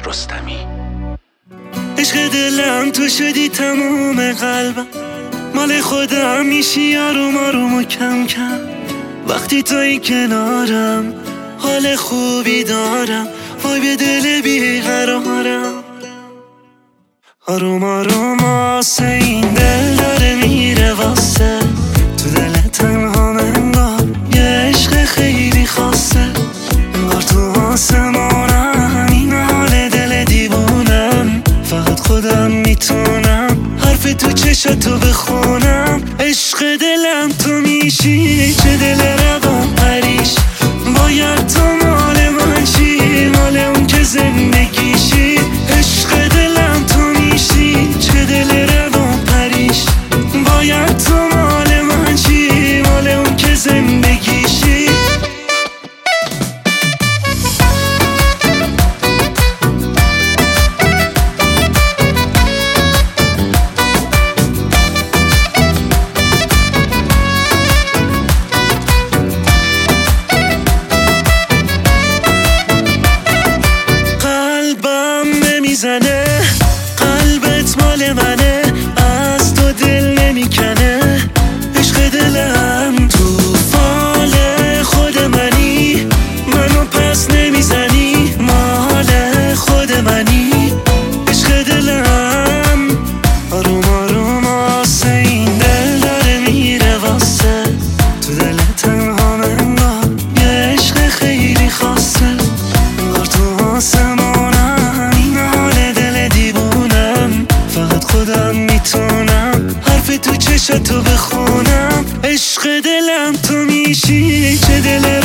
رستمی. عشق دلم تو شدی تموم قلبم، مال خودم میشی آروم آروم و کم کم. وقتی توی کنارم حال خوبی دارم، وای به دل بیقرارم. آروم آروم آسه این دل داره میره واسه، تو دل تنها انگار یه عشق خیلی خاصه. انگار تو آسمانم این حال دل دیوونم، فقط خودم میتونم حرف تو چشاتو بخونم. عشق دلم تو میشی، چه دل روان پریش، باید تو مال من شی، مال اون که زندگیشی. عشق دلم تو میشی، چه دل روان پریش، باید تو مال من شی، مال اون که زندگیشی. نمیزنه قلبت مال منه، از تو دل نمیکنه. عشق دلم تو فال خود منی، منو پس نمیزنی، مال خود منی. عشق دلم آروم آروم آسه این دل داره میره واسه، تو دل تنها انگار یه عشق خیلی خاصه. انگار تو آسمانم این حال دل دیوونم، فقط خودم میتونم حرف تو چشاتو بخونم. عشق دلم تو میشی، چه دل